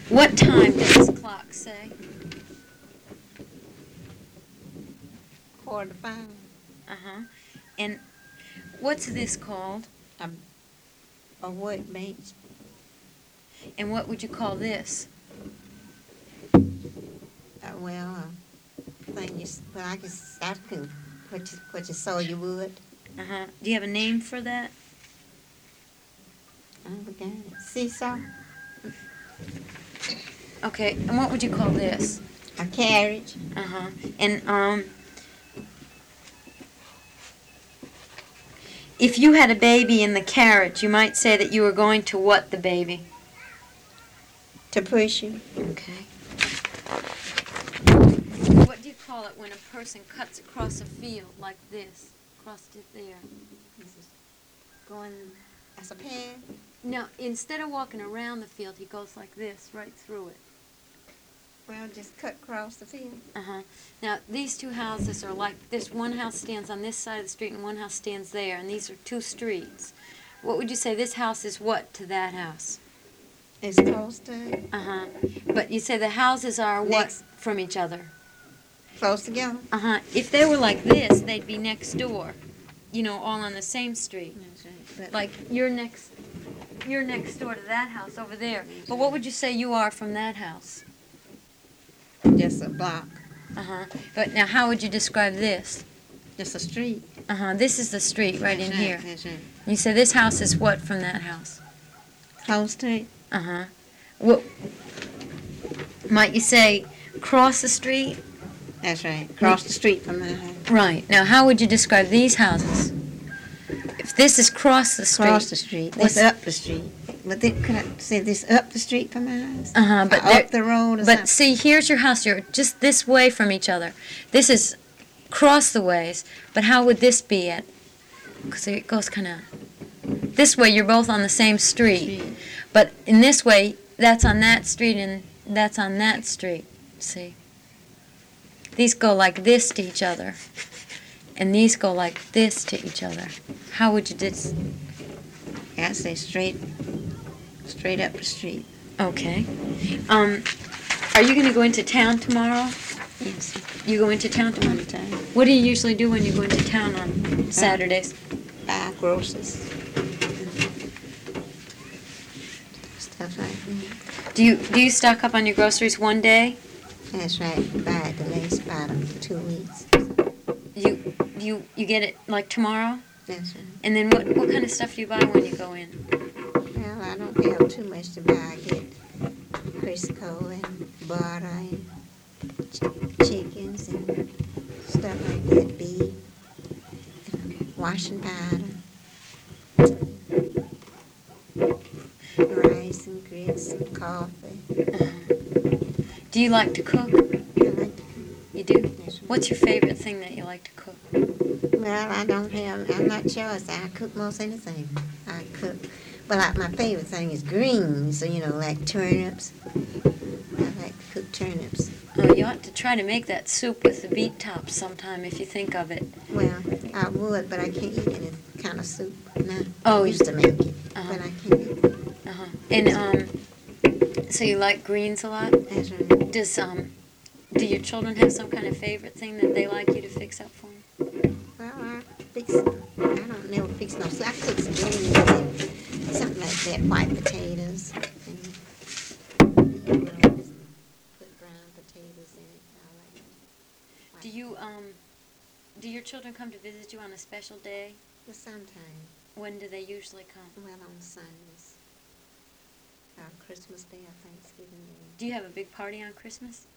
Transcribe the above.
What time does this clock say? 4:45. Uh-huh. And what's this called? A workbench. And what would you call this? Thing you, well, I can put you saw you would. Uh-huh. Do you have a name for that? I forgot it. Seesaw. Okay, and what would you call this? A carriage. Uh-huh. And, if you had a baby in the carriage, you might say that you were going to what the baby? To push you. Okay. What do you call it when a person cuts across a field like this? Crossed it there. Going... That's a pen. No, instead of walking around the field, he goes like this, right through it. Well, just cut across the field. Uh-huh. Now, these two houses are like this. One house stands on this side of the street and one house stands there, and these are two streets. What would you say this house is what to that house? It's close to it. Uh-huh. But you say the houses are what Next. from each other? Close together. Uh-huh. If they were like this, they'd be next door. You know, all on the same street. That's right. But Like you're next door to that house over there. But what would you say you are from that house? just a block. Uh-huh. But now how would you describe this? Just a street. Uh-huh. This is the street right in That's right, here. That's right. You say this house is what from that house? Close to it. Uh-huh. Well, might you say cross the street? That's right. Across the street from my house. Right. Now how would you describe these houses? If this is cross the street. Across the street. What's- This up the street. But could I say this up the street from my house? Uh-huh. But Or up the road or But something? see, here's your house. You're just this way from each other. This is cross the ways. But how would this be at? Because it goes kind of this way. You're both on the same street. But in this way, that's on that street and that's on that street. See? These go like this to each other. And these go like this to each other. How would you I'd say straight up the street. Okay. Are you going to go into town tomorrow? Yes. You go into town tomorrow? Sometime. What do you usually do when you go into town on Saturdays? Buy groceries. Stuff like that. Do you stock up on your groceries one day? That's right. Buy at the latest bottom for 2 weeks. You get it like tomorrow? That's right. And then what kind of stuff do you buy when you go in? Well, I don't have too much to buy. I get Crisco and butter and chickens and stuff like that. Beef, washing powder, rice and grits and coffee. Do you like to cook? I like to You do? Yes, ma'am. What's your favorite thing that you like to cook? Well, I'm not sure. I cook most anything. I cook. Well, my favorite thing is greens, so, like turnips. I like to cook turnips. Oh, you ought to try to make that soup with the beet tops sometime if you think of it. Well, I would, but I can't eat any kind of soup. No, Oh, I used to make it, Uh-huh. but I can't eat it. Uh-huh. And so you like greens a lot? That's right. Do your children have some kind of favorite thing that they like you to fix up for them? Well, I don't never fix no soup. I cook some greens and something like that, white potatoes. And put brown potatoes in it. I like it. Do your children come to visit you on a special day? Well, sometime. When do they usually come? Well, on Sundays. Christmas Day or Thanksgiving Day. Do you have a big party on Christmas?